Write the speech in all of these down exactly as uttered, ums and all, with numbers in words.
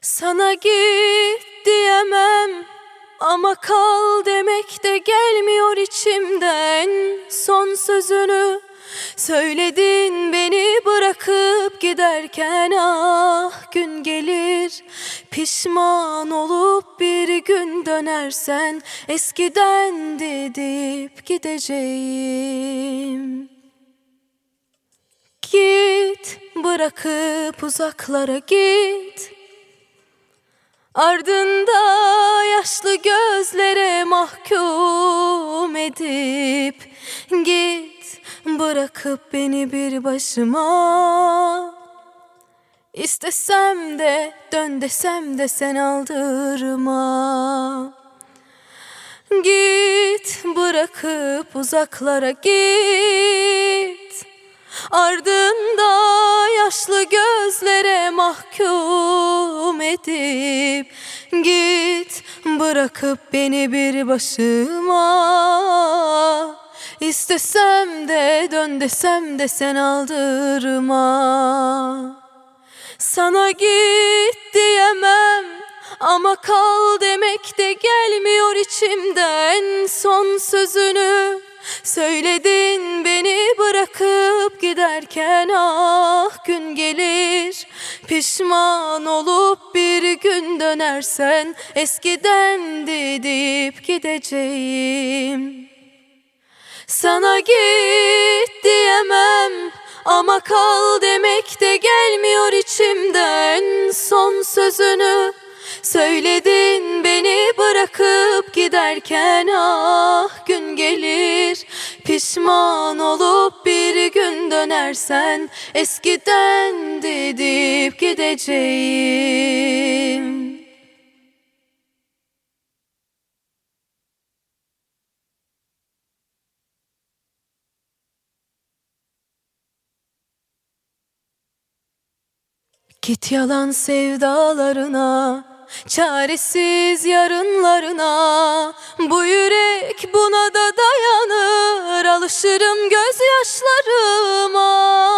Sana git diyemem ama kal demek de gelmiyor içimden. Son sözünü söyledin beni bırakıp giderken. Ah, gün gelir pişman olup bir gün dönersen, eskiden deyip gideceğim. Git, bırakıp uzaklara git, ardında yaşlı gözlere mahkum edip git, bırakıp beni bir başıma. İstesem de dön desem de sen aldırma. Git, bırakıp uzaklara git, ardında yaşlı gözlere mahkum edip git, bırakıp beni bir başıma. İstesem de dön desem de sen aldırma. Sana git diyemem ama kal demek de gelmiyor içimden. Son sözünü söyledin beni bırakıp giderken. Ah, gün gelir pişman olup bir gün dönersen, eskiden deyip gideceğim. Sana git diyemem ama kal demek de gelmiyor içimden. Son sözünü söyledin beni bırakıp giderken. Ah, gün gelir pişman olup bir gün dönersen, eskiden deyip gideceğim. Git yalan sevdalarına, çaresiz yarınlarına. Bu yürek buna da dayanır, alışırım gözyaşlarıma.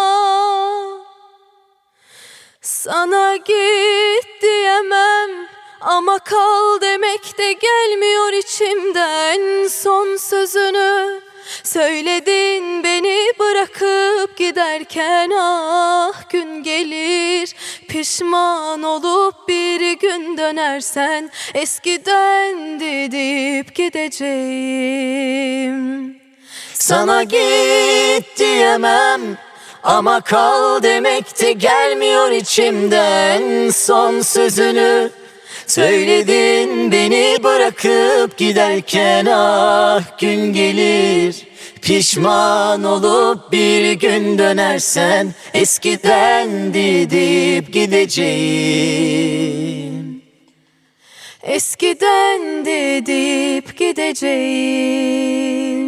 Sana git diyemem ama kal demek de gelmiyor içimden. Son sözünü söyledin beni bırakıp giderken. Ah, gün gelir pişman olup bir gün dönersen, eskiden deyip gideceğim. Sana git diyemem ama kal demek de gelmiyor içimden. Son sözünü söyledin beni bırakıp giderken. Ah, gün gelir pişman olup bir gün dönersen, eskiden deyip gideceğim. Eskiden deyip gideceğim.